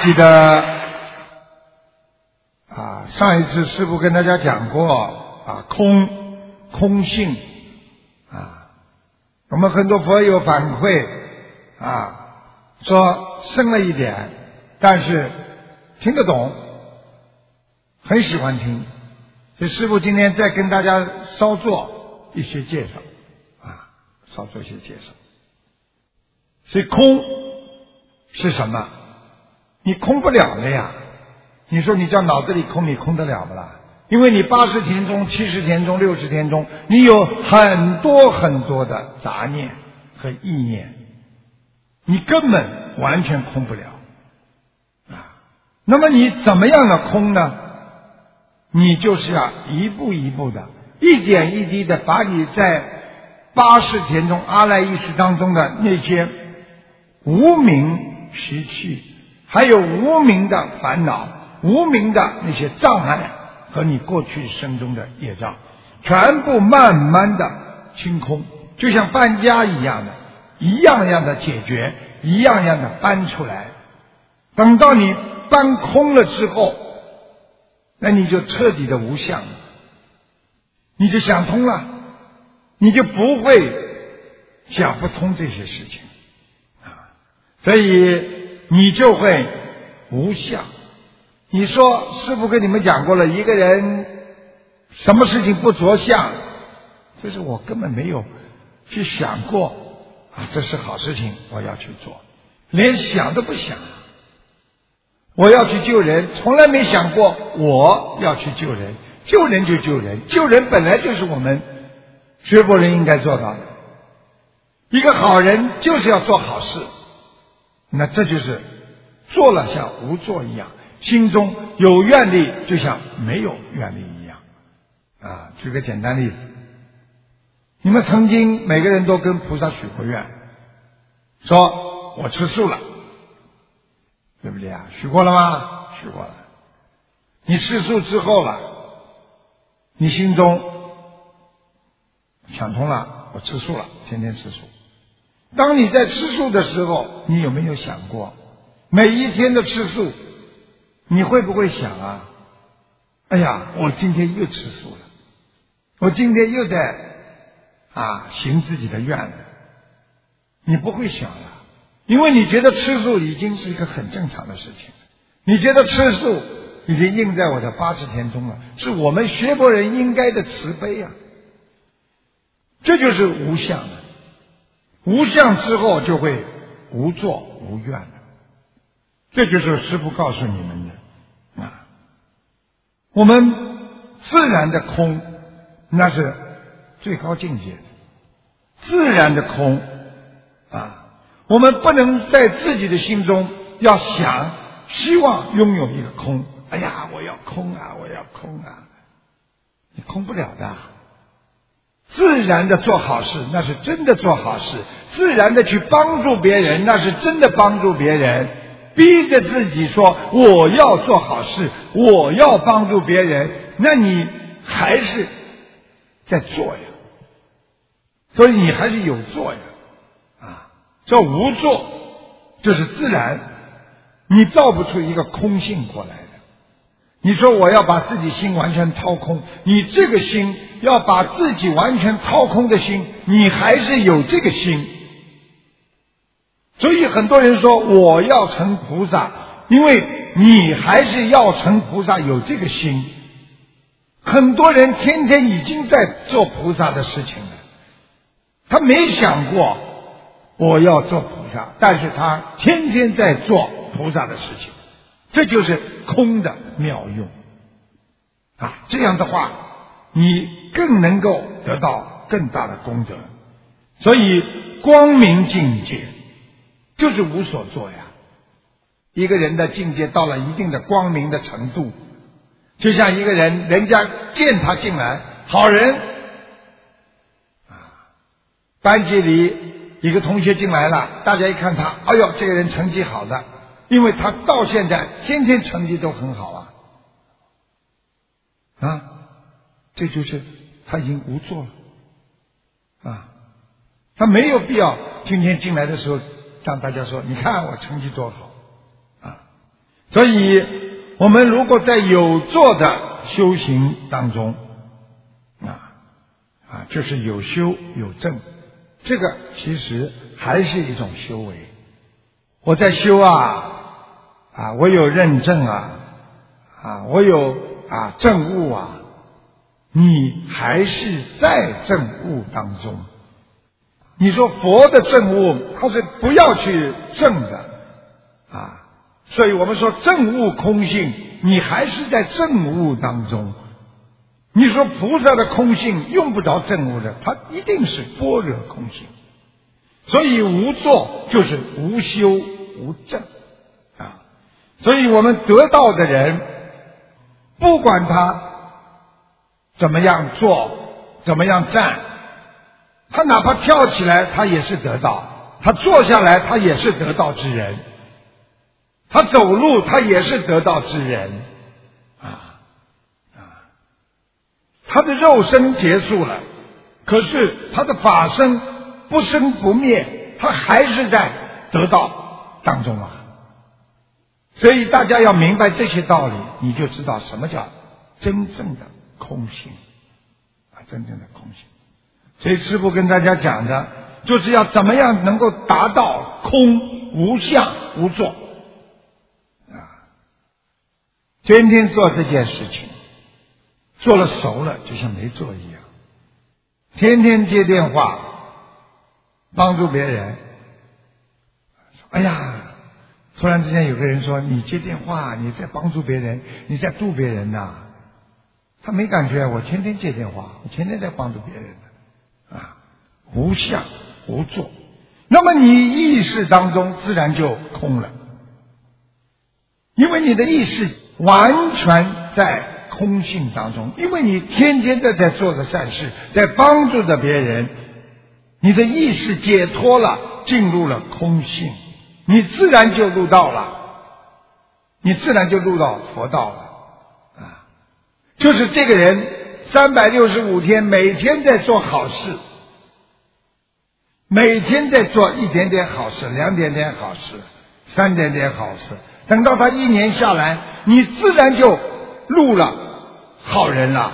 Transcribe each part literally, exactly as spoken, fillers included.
记得啊，上一次师父跟大家讲过啊，空空性啊，我们很多佛友反馈啊，说深了一点，但是听得懂，很喜欢听。所以师父今天再跟大家稍做一些介绍啊，稍做一些介绍。所以空是什么？你空不了的呀！你说你叫脑子里空，你空得了不啦？因为你八十田中、七十田中、六十田中，你有很多很多的杂念和意念，你根本完全空不了啊。那么你怎么样的空呢？你就是要一步一步的，一点一滴的把你在八十田中阿赖耶识当中的那些无明习气，还有无明的烦恼、无明的那些障碍和你过去生中的业障，全部慢慢的清空，就像搬家一样的，一样样的解决，一样样的搬出来。等到你搬空了之后，那你就彻底的无相了，你就想通了，你就不会想不通这些事情啊，所以你就会无相。你说师父跟你们讲过了，一个人什么事情不着相，就是我根本没有去想过啊，这是好事情我要去做，连想都不想。我要去救人，从来没想过我要去救人，救人就救人，救人本来就是我们学佛人应该做到的。一个好人就是要做好事，那这就是做了像无做一样，心中有愿力就像没有愿力一样啊。举个简单例子，你们曾经每个人都跟菩萨许过愿，说我吃素了，对不对啊？许过了吗？许过了。你吃素之后了，你心中想通了，我吃素了，天天吃素。当你在吃素的时候，你有没有想过，每一天的吃素，你会不会想啊？哎呀，我今天又吃素了，我今天又在啊行自己的愿了。你不会想了。因为你觉得吃素已经是一个很正常的事情，你觉得吃素已经印在我的八十田中了，是我们学佛人应该的慈悲啊。这就是无相了，无相之后就会无作无愿了，这就是师父告诉你们的啊。我们自然的空，那是最高境界的，自然的空啊。我们不能在自己的心中要想希望拥有一个空，哎呀我要空啊我要空啊，你空不了的。自然的做好事，那是真的做好事，自然的去帮助别人，那是真的帮助别人。逼着自己说我要做好事，我要帮助别人，那你还是在做呀，所以你还是有做呀。这无作就是自然，你造不出一个空性过来的。你说我要把自己心完全掏空，你这个心要把自己完全掏空的心，你还是有这个心。所以很多人说我要成菩萨，因为你还是要成菩萨有这个心。很多人天天已经在做菩萨的事情了，他没想过我要做菩萨，但是他天天在做菩萨的事情，这就是空的妙用啊！这样的话，你更能够得到更大的功德。所以光明境界就是无所作呀。一个人的境界到了一定的光明的程度，就像一个人，人家见他进来，好人啊，班级里一个同学进来了，大家一看他，哎呦，这个人成绩好的，因为他到现在天天成绩都很好啊，啊，这就是他已经无作了啊，他没有必要今天进来的时候让大家说，你看我成绩多好啊， 所以我们如果在有做的修行当中啊啊，就是有修有证，这个其实还是一种修为。我在修啊啊，我有认证啊啊，我有啊证悟啊，你还是在证悟当中。你说佛的证悟，他是不要去证的啊，所以我们说证悟空性，你还是在证悟当中。你说菩萨的空性用不着证悟的，他一定是般若空性。所以无作就是无修无证啊。所以我们得道的人，不管他怎么样做，怎么样站，他哪怕跳起来他也是得道，他坐下来他也是得道之人，他走路他也是得道之人啊啊！他的肉身结束了，可是他的法身不生不灭，他还是在得道当中啊！所以大家要明白这些道理，你就知道什么叫真正的空性啊，真正的空性。所以师父跟大家讲的，就是要怎么样能够达到空无相无作啊，天天做这件事情，做了熟了就像没做一样，天天接电话帮助别人。哎呀，突然之间有个人说，你接电话你在帮助别人，你在度别人呐、啊。他没感觉，我天天接电话，我天天在帮助别人啊，无相无作，那么你意识当中自然就空了，因为你的意识完全在空性当中，因为你天天的在做的善事，在帮助着别人，你的意识解脱了，进入了空性，你自然就入道了，你自然就入到佛道了啊！就是这个人三百六十五天每天在做好事，每天在做一点点好事，两点点好事，三点点好事，等到他一年下来，你自然就入了好人了。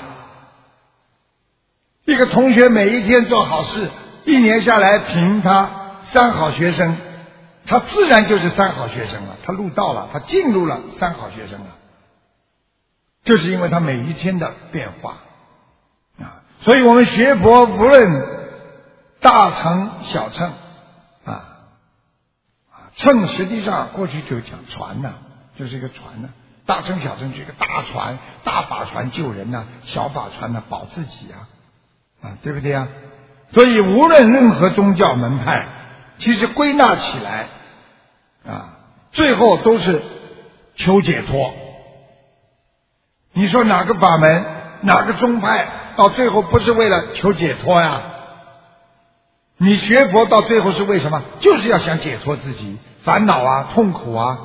一个同学每一天做好事，一年下来评他三好学生，他自然就是三好学生了，他入道了，他进入了三好学生了，就是因为他每一天的变化啊。所以我们学佛无论大乘小乘啊啊，乘实际上过去就讲船呐、啊，就是一个船呐、啊，大乘小乘是一个大船，大法船救人呐、啊，小法船呢、啊、保自己啊啊，对不对啊？所以无论任何宗教门派，其实归纳起来啊，最后都是求解脱。你说哪个法门哪个宗派到最后不是为了求解脱呀？你学佛到最后是为什么？就是要想解脱自己烦恼啊痛苦啊，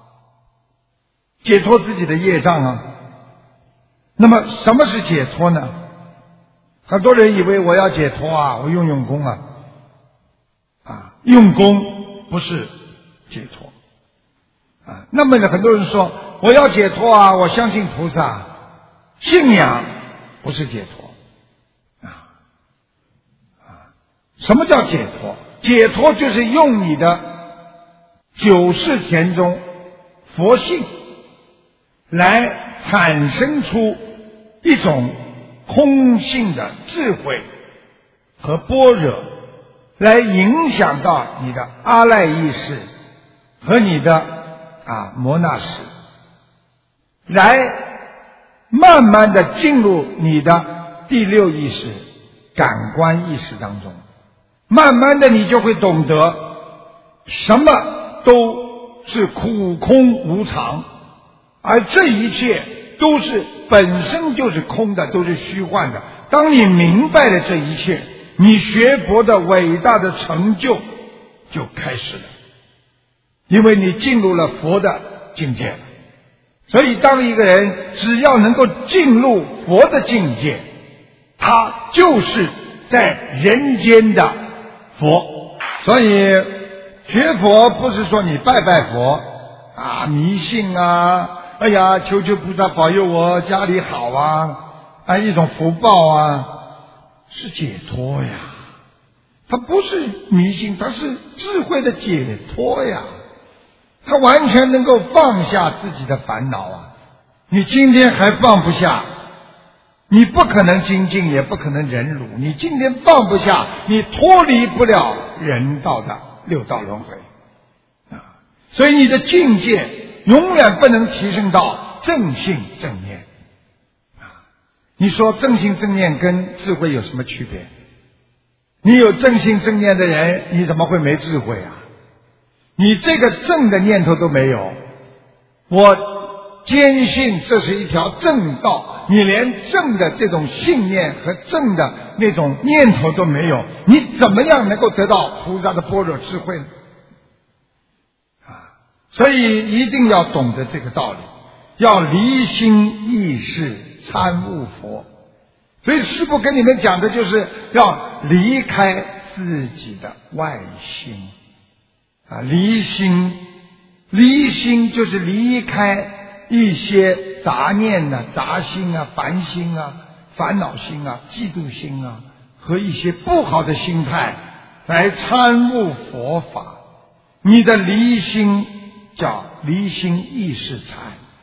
解脱自己的业障啊。那么什么是解脱呢？很多人以为我要解脱啊，我用用功啊啊，用功不是解脱啊。那么呢，很多人说我要解脱啊，我相信菩萨，信仰不是解脱啊啊！什么叫解脱？解脱就是用你的九世田中佛性来产生出一种空性的智慧和般若，来影响到你的阿赖意识和你的啊摩那识，来慢慢的进入你的第六意识感官意识当中，慢慢的你就会懂得什么都是苦空无常，而这一切都是本身就是空的，都是虚幻的。当你明白了这一切，你学佛的伟大的成就就开始了，因为你进入了佛的境界。所以当一个人只要能够进入佛的境界，他就是在人间的佛。所以学佛不是说你拜拜佛啊迷信啊，哎呀求求菩萨保佑我家里好啊，啊一种福报啊，是解脱呀。它不是迷信，它是智慧的解脱呀。它完全能够放下自己的烦恼啊！你今天还放不下，你不可能精进，也不可能忍辱。你今天放不下，你脱离不了人道的六道轮回啊！所以你的境界永远不能提升到正信正念啊！你说正信正念跟智慧有什么区别？你有正信正念的人，你怎么会没智慧啊？你这个正的念头都没有，我坚信这是一条正道，你连正的这种信念和正的那种念头都没有，你怎么样能够得到菩萨的般若智慧呢？啊，所以一定要懂得这个道理，要离心意识参悟佛。所以师父跟你们讲的就是要离开自己的外心啊，离心，离心就是离开一些杂念啊、杂心啊、烦心啊、烦恼心啊、嫉妒心啊和一些不好的心态来参悟佛法。你的离心叫离心意识禅，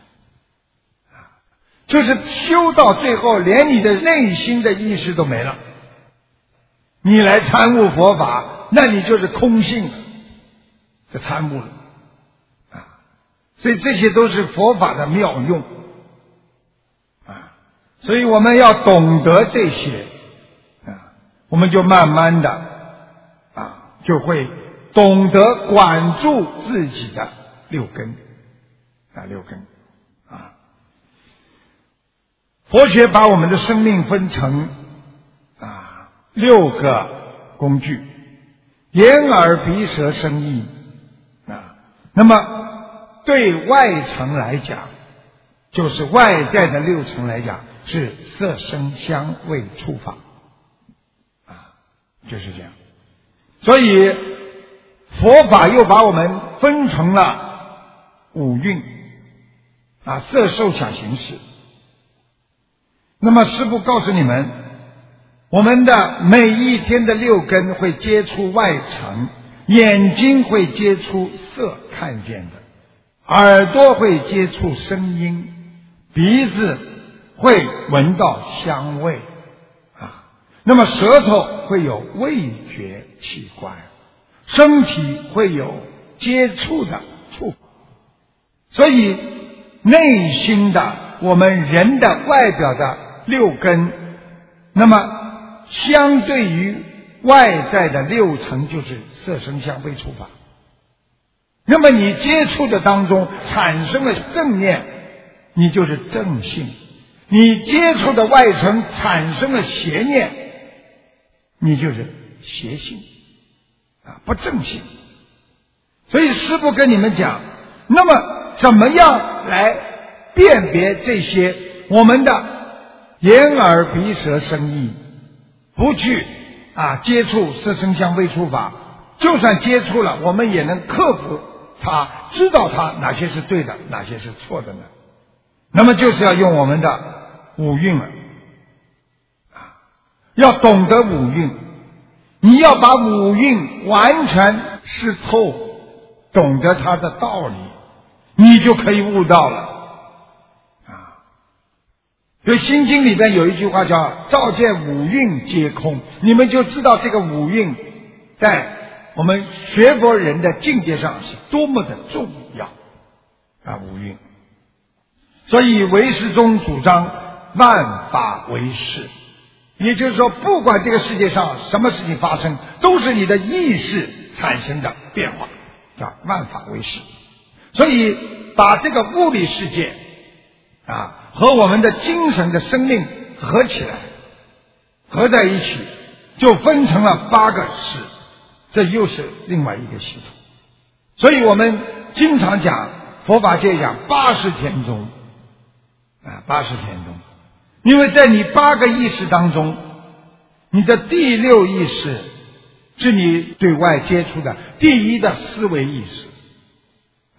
就是修到最后连你的内心的意识都没了，你来参悟佛法，那你就是空性了，就参悟了啊！所以这些都是佛法的妙用啊！所以我们要懂得这些啊，我们就慢慢的啊，就会懂得管住自己的六根啊，六根啊。佛学把我们的生命分成啊六个工具：眼耳鼻舌身意啊。那么对外层来讲，就是外在的六层来讲，是色声香味触法啊，就是这样。所以佛法又把我们分成了五蕴啊，色受想行识。那么师父告诉你们，我们的每一天的六根会接触外层，眼睛会接触色看见的，耳朵会接触声音，鼻子会闻到香味啊，那么舌头会有味觉器官，身体会有接触的触，所以内心的我们人的外表的六根，那么相对于外在的六层就是色声香味触法。那么你接触的当中产生了正念，你就是正性；你接触的外层产生了邪念，你就是邪性啊，不正性。所以师父跟你们讲，那么怎么样来辨别这些我们的眼耳鼻舌身意，不去啊接触色声香味触法，就算接触了，我们也能克服它，知道它哪些是对的，哪些是错的呢？那么就是要用我们的五蕴了啊，要懂得五蕴，你要把五蕴完全识透，懂得它的道理，你就可以悟道了。所以《心经》里边有一句话叫照见五蕴皆空，你们就知道这个五蕴在我们学佛人的境界上是多么的重要啊！五蕴，所以唯识宗主张万法唯识，也就是说，不管这个世界上什么事情发生，都是你的意识产生的变化，叫万法唯识。所以把这个物理世界啊和我们的精神的生命合起来，合在一起，就分成了八个识，这又是另外一个系统。所以我们经常讲，佛法界讲八十天中啊，八十天中，因为在你八个意识当中，你的第六意识是你对外接触的第一的思维意识啊，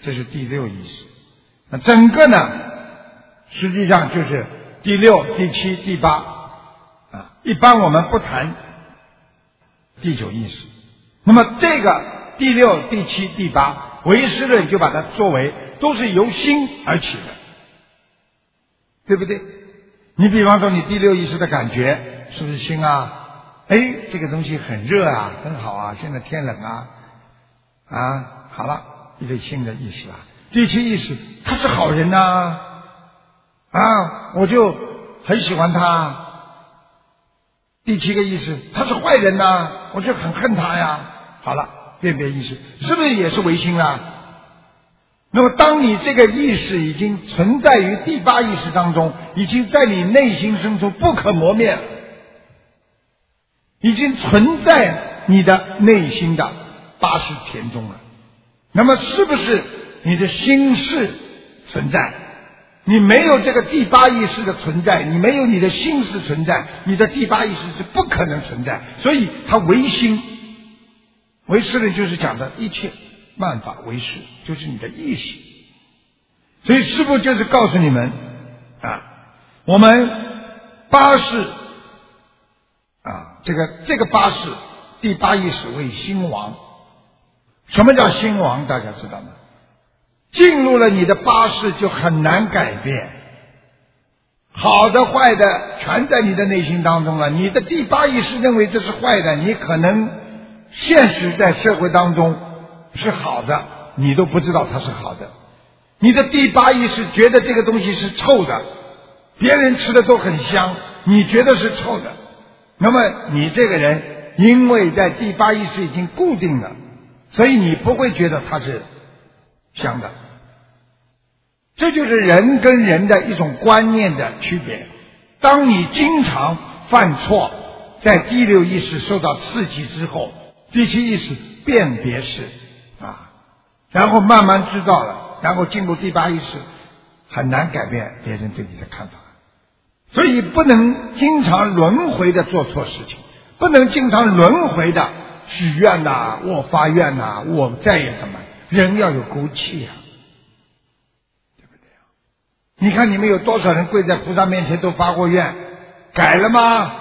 这是第六意识。那整个呢，实际上就是第六、第七、第八啊。一般我们不谈第九意识。那么这个第六、第七、第八，唯识论就把它作为都是由心而起的，对不对？你比方说你第六意识的感觉是不是心啊？哎，这个东西很热啊，很好啊，现在天冷啊，啊，好了，一个新的意识啊。第七意识，他是好人呐、啊，啊，我就很喜欢他。第七个意识，他是坏人呐、啊，我就很恨他呀。好了，辨别意识是不是也是唯心啊？那么当你这个意识已经存在于第八意识当中，已经在你内心深处不可磨灭了，已经存在你的内心的八识田中了。那么是不是你的心识存在？你没有这个第八意识的存在，你没有你的心识存在，你的第八意识是不可能存在。所以它唯心，唯识论就是讲的一切万法唯识，就是你的意识。所以师父就是告诉你们啊，我们八识啊，这个这个八识第八意识为心王。什么叫心王？大家知道吗？进入了你的八识就很难改变，好的坏的全在你的内心当中了。你的第八意识认为这是坏的，你可能现实在社会当中是好的，你都不知道它是好的。你的第八意识觉得这个东西是臭的，别人吃的都很香，你觉得是臭的，那么你这个人因为在第八意识已经固定了，所以你不会觉得它是香的。这就是人跟人的一种观念的区别。当你经常犯错，在第六意识受到刺激之后，第七意识辨别识啊，然后慢慢知道了，然后进入第八意识，很难改变别人对你的看法。所以不能经常轮回的做错事情，不能经常轮回的许愿呐、我发愿呐、我再也怎么，人要有骨气啊，对不对啊？你看你们有多少人跪在菩萨面前都发过愿，改了吗？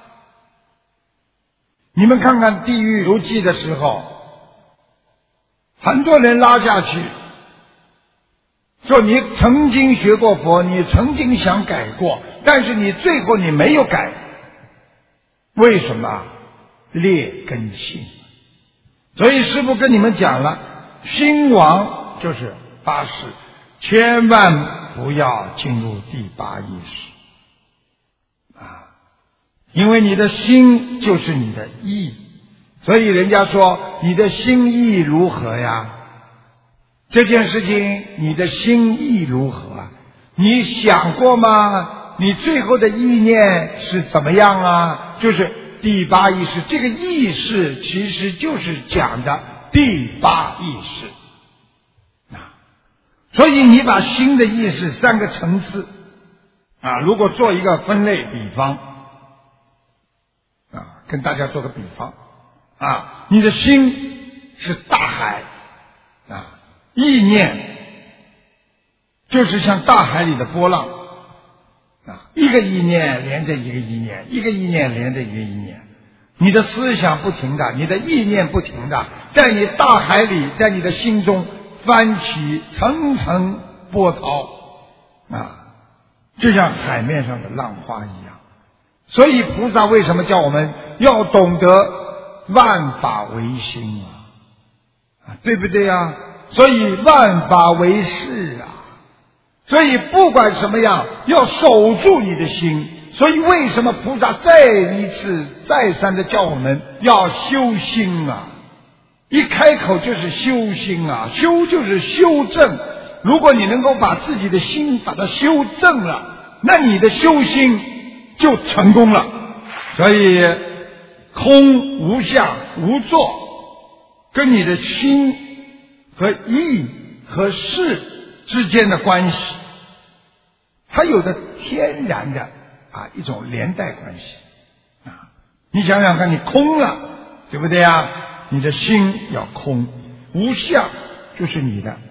你们看看地狱游记的时候，很多人拉下去，说你曾经学过佛，你曾经想改过，但是你最后你没有改，为什么？劣根性。所以师父跟你们讲了，心王就是八识，千万不要进入第八意识啊，因为你的心就是你的意，所以人家说你的心意如何呀？这件事情你的心意如何啊？你想过吗？你最后的意念是怎么样啊？就是第八意识，这个意识其实就是讲的第八意识啊。所以你把心的意识三个层次啊，如果做一个分类比方啊，跟大家做个比方啊，你的心是大海啊，意念就是像大海里的波浪啊，一个意念连着一个意念，一个意念连着一个意念，你的思想不停的，你的意念不停的，在你大海里，在你的心中翻起层层波涛啊，就像海面上的浪花一样。所以菩萨为什么叫我们要懂得万法唯心啊？啊，对不对啊？所以万法唯识啊。所以不管什么样，要守住你的心。所以为什么菩萨再一次再三的叫我们要修心啊？一开口就是修心啊，修就是修正。如果你能够把自己的心把它修正了，那你的修心就成功了。所以空无相无作跟你的心和意和事之间的关系，它有着天然的啊一种连带关系啊。你想想看，你空了，对不对啊？你的心要空，无相就是你的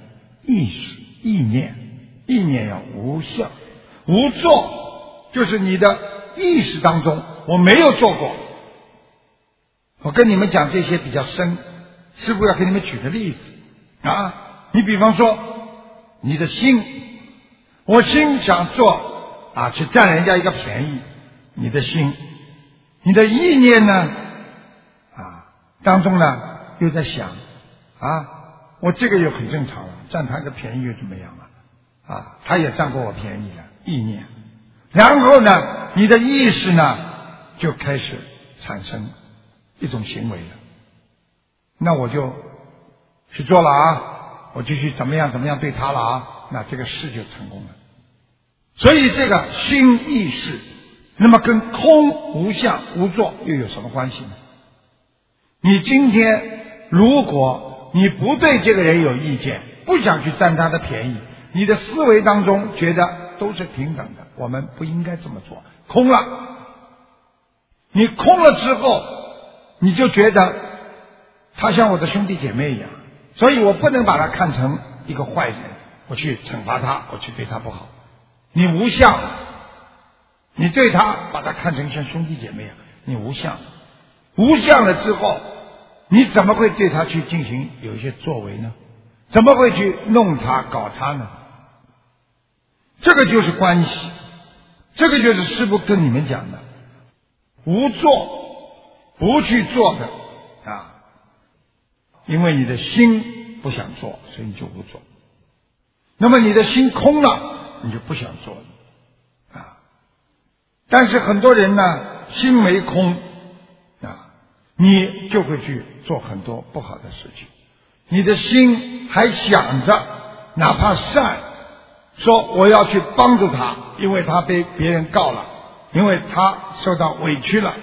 意识、意念，意念要无相。无作就是你的意识当中我没有做过。我跟你们讲这些比较深，师父要给你们举个例子啊。你比方说你的心，我心想做啊去占人家一个便宜，你的心，你的意念呢啊当中呢又在想啊我这个又很正常了，占他个便宜又怎么样了啊他也占过我便宜了，意念。然后呢你的意识呢就开始产生一种行为了，那我就去做了啊，我就去怎么样怎么样对他了啊，那这个事就成功了。所以这个心意识，那么跟空无相无作又有什么关系呢？你今天如果你不对这个人有意见，不想去占他的便宜，你的思维当中觉得都是平等的，我们不应该这么做，空了。你空了之后，你就觉得他像我的兄弟姐妹一样，所以我不能把他看成一个坏人，我去惩罚他，我去对他不好。你无相，你对他把他看成像兄弟姐妹一样，你无相。无相了之后，你怎么会对他去进行有一些作为呢？怎么会去弄他搞他呢？这个就是关系，这个就是师父跟你们讲的无做不去做的啊，因为你的心不想做，所以你就无做。那么你的心空了，你就不想做了啊。但是很多人呢，心没空啊，你就会去做很多不好的事情。你的心还想着哪怕善，说我要去帮助他，因为他被别人告了，因为他受到委屈了。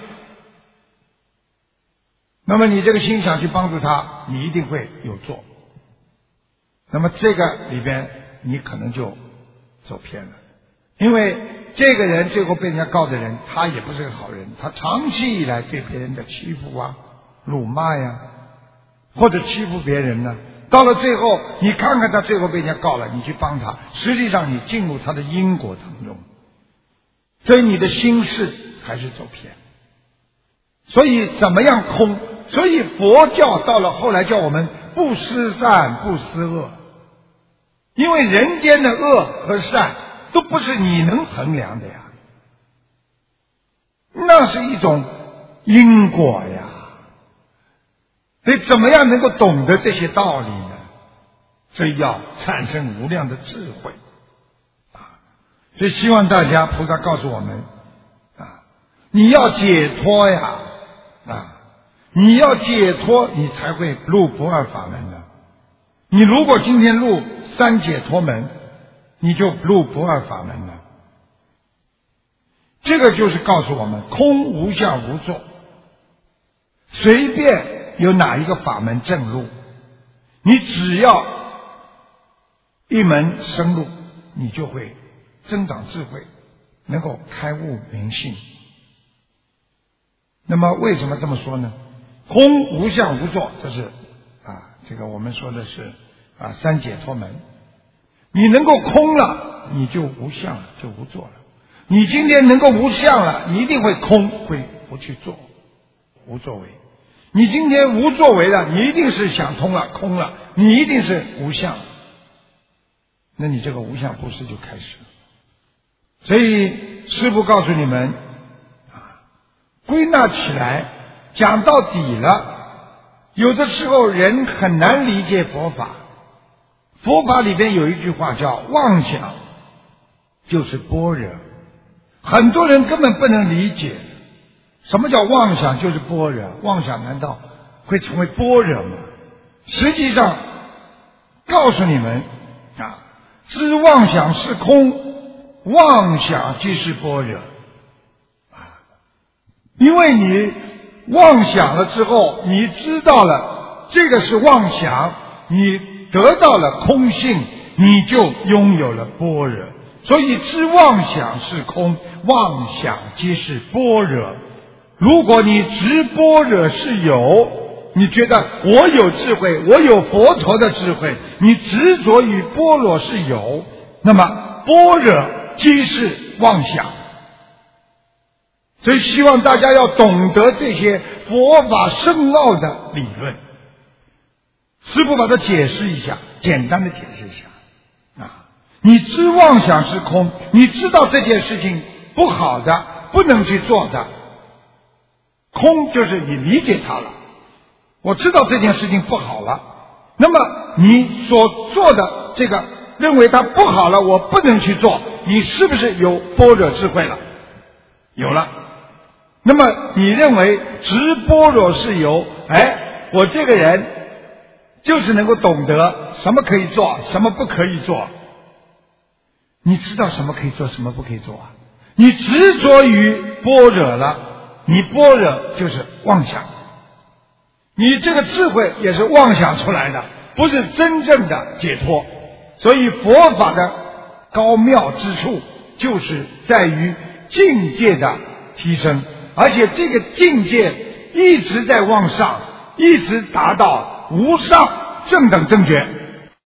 那么你这个心想去帮助他，你一定会有做。那么这个里边你可能就走偏了，因为这个人最后被人家告的人，他也不是个好人，他长期以来对别人的欺负啊、辱骂呀，或者欺负别人呢，到了最后你看看他最后被人家告了，你去帮他，实际上你进入他的因果当中，所以你的心事还是走偏。所以怎么样空？所以佛教到了后来叫我们不思善不思恶，因为人间的恶和善都不是你能衡量的呀，那是一种因果呀。所以怎么样能够懂得这些道理呢？所以要产生无量的智慧啊！所以希望大家，菩萨告诉我们啊，你要解脱呀啊！你要解脱，你才会入不二法门的。你如果今天入三解脱门，你就入不二法门了。这个就是告诉我们，空无相无作，随便有哪一个法门正入，你只要一门深入，你就会增长智慧，能够开悟明性。那么为什么这么说呢？空无相无作，这是啊，这个我们说的是啊三解脱门。你能够空了，你就无相了，就无作了。你今天能够无相了，你一定会空，会不去做，无作为。你今天无作为了，你一定是想通了，空了，你一定是无相。那你这个无相布施就开始了。所以师父告诉你们啊，归纳起来讲到底了，有的时候人很难理解佛法。佛法里边有一句话叫妄想就是般若，很多人根本不能理解什么叫妄想就是般若，妄想难道会成为般若吗？实际上告诉你们啊，知妄想是空，妄想即是般若啊，因为你妄想了之后，你知道了这个是妄想，你得到了空性，你就拥有了般若。所以知妄想是空，妄想即是般若。如果你知般若是有， 你觉得我有智慧，我有佛陀的智慧，你执着于般若是有，那么般若即是妄想。所以希望大家要懂得这些佛法深奥的理论。师父把它解释一下，简单的解释一下啊，你知妄想是空，你知道这件事情不好的，不能去做的，空就是你理解它了，我知道这件事情不好了，那么你所做的这个认为它不好了，我不能去做，你是不是有般若智慧了？有了。那么你认为执般若是有，哎，我这个人就是能够懂得什么可以做，什么不可以做。你知道什么可以做，什么不可以做啊？你执着于般若了，你般若就是妄想，你这个智慧也是妄想出来的，不是真正的解脱。所以佛法的高妙之处就是在于境界的提升，而且这个境界一直在往上，一直达到无上正等正觉。